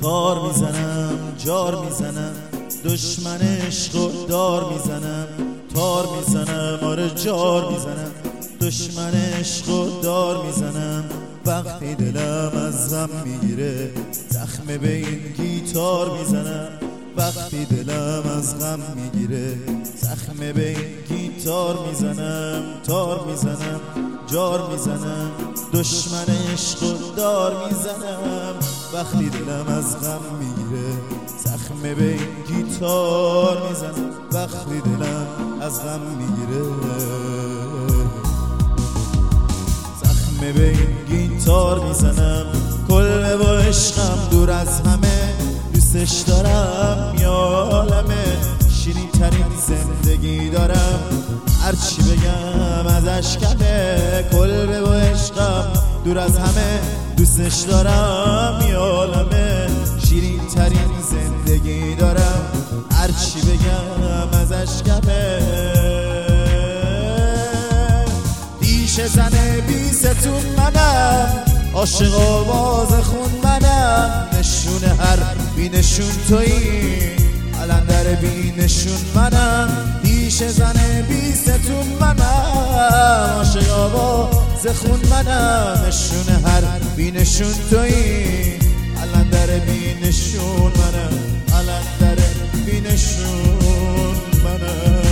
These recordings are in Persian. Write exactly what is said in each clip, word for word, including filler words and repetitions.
تار میزنم جار میزنم دشمن عشق و دار میزنم تار میزنم آره جار میزنم دشمن عشق و دار میزنم وقتی دلم از غم میگیره زخم به این گیتار میزنم وقتی دلم از غم میگیره زخم به این گیتار میزنم تار میزنم جار میزنم دشمن عشق و دار میزنم وقتی دلم از غم میگیره زخم به این گیتار میزنم وقتی دلم از غم میگیره زخم به این گیتار میزنم کل با عشقم دور از همه دوستش دارم یا عالمه شیرین ترین زندگی دارم هرچی بگم ازش کمه کل با عشقم دور از همه دوستش دارم یا عالمه شیرین ترین زندگی دارم هرچی بگم ازش کمه دیشه زنه بی ستون منم عاشق آواز خون منم نشون هر بی نشون تویی علندر بی نشون منم دیشه زنه بی ستون منم عاشق آواز خون منم نشون هر بی نشون تویی علندر بی نشون منم علندر بی نشون منم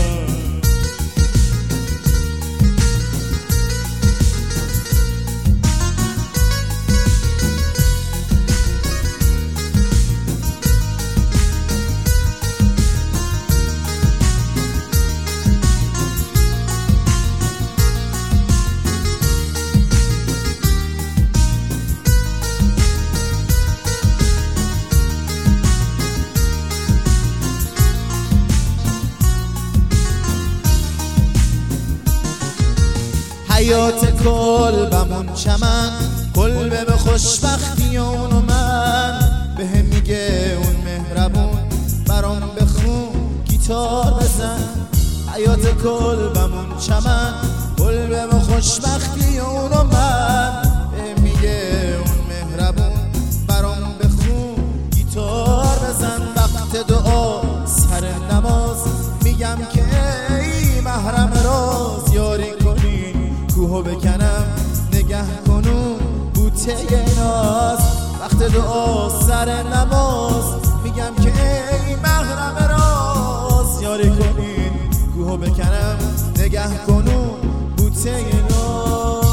حیات کلبمون چمن کلبه به خوشبختی اون و من به هم میگه اون مهربون برام بخون گیتار بزن حیات کلبمون چمن کلبه به خوشبختی اون و من به هم میگه اون مهربون برام بخون گیتار بزن وقت دعا سر نماز میگم که ای محرم راز یاری کنی کوهو بکنم نگه کنون بوته ناز وقت دعا سر نماز میگم که ای محرم راز یاری کنین کوهو بکنم نگه کنون بوته ناز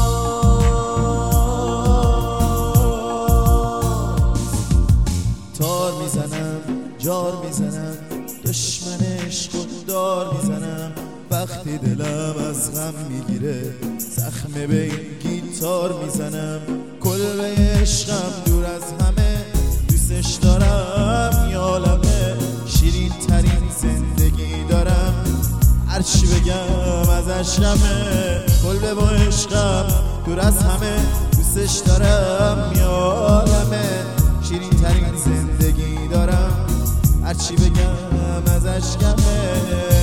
تار میزنم جار میزنم دشمن عشق و دار میزنم وقتی دلم از غم میگیره زخم به این گیتار میزنم کل عشقم دور از همه دوستش دارم یا عالمه شیرین ترین زندگی دارم هرچی بگم ازش غمه کل با عشقم دور از همه دوستش دارم یا عالمه شیرین ترین زندگی دارم هرچی بگم ازش غمه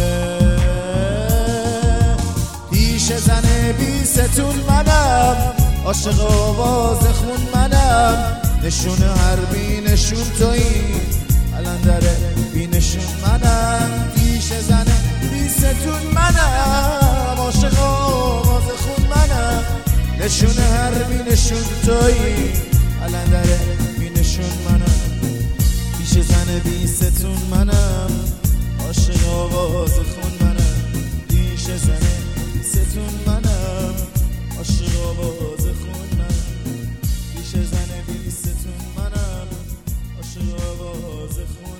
دیشه زنه بی ستون منم عاشق آواز خون منم نشون هر بی نشون تویی علندر بی نشون منم دیشه زنه بی ستون منم عاشق آواز خون منم نشون هر بی نشون تویی علندر بی نشون منم دیشه زنه بی ستون منم عاشق آواز خون منم دیشه زنه ستون منم عاشق آواز خون منم دیشه زنه بی ستون منم عاشق آواز خون